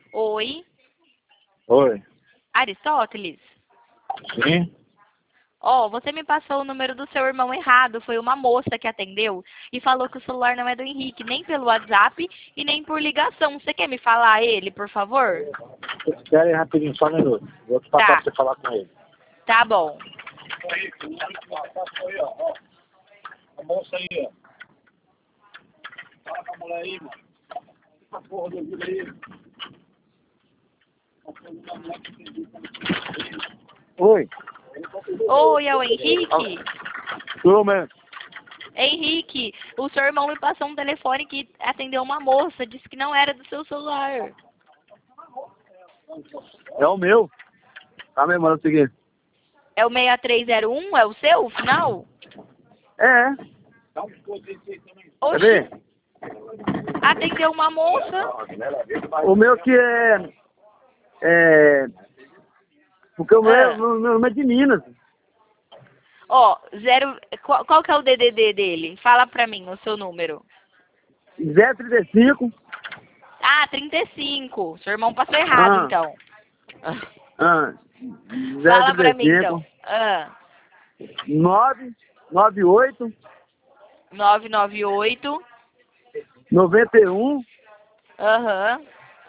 Oi, Oi. Aristóteles? Sim? Ó, você me passou o número do seu irmão errado. Foi uma moça que atendeu e falou que o celular não é do Henrique, nem pelo WhatsApp e nem por ligação. Você quer me falar ele, por favor? Espera aí rapidinho, só um minuto. Vou te passar Tá, pra você falar com ele. tá bom. A moça aí, ó. Fala com a mulher aí, mano. Essa porra do vídeo aí. Oi. Oi, é o Henrique? Sou mesmo. Henrique, o seu irmão me passou um telefone que atendeu uma moça, disse que não era do seu celular. É o meu. Tá mesmo, manda o seguinte. É o 6301? É o seu, o final? É. Oxi, Cadê? atendeu uma moça. O meu que é... Porque o Ah. meu nome é de Minas. Ó, qual que é o DDD dele? Fala pra mim o seu número. 035. Ah, 35. Seu irmão passou errado, então. Ah, Fala pra mim, 035. então. 998 998. 91 Aham.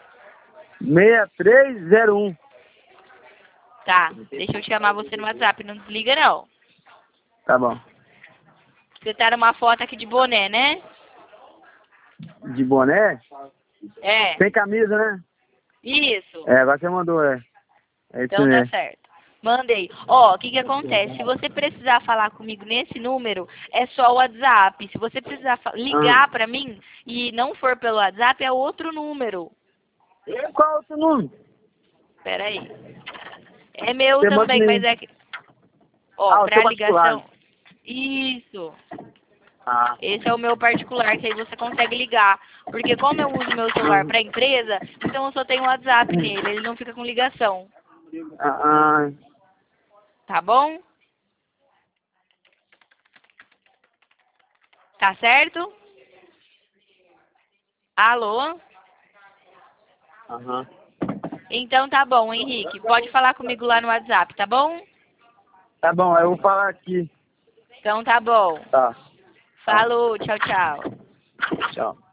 6301. Tá, deixa eu te chamar você no WhatsApp. Não desliga, não. Tá bom. Você tá numa foto aqui de boné, né? De boné? É. Sem camisa, né? Isso. É, agora você mandou, é. É isso Então tá mesmo. certo. Mandei. Ó, o que que acontece? Se você precisar falar comigo nesse número, é só o WhatsApp. Se você precisar ligar pra mim e não for pelo WhatsApp, é outro número. Qual é o seu nome? Pera aí. É meu Você manda também, mas nem- é que... Ó, o seu pra particular. ligação... Isso. Ah. Esse é o meu particular, que aí você consegue ligar. Porque como eu uso meu celular pra empresa, então eu só tenho WhatsApp nele. Ele não fica com ligação. Ah, Tá bom? Tá certo? Alô? aham. Então tá bom, Henrique. Pode falar comigo lá no WhatsApp, tá bom? Tá bom, eu vou falar aqui. Então tá bom. Tá. Falou, tchau, tchau. Tchau.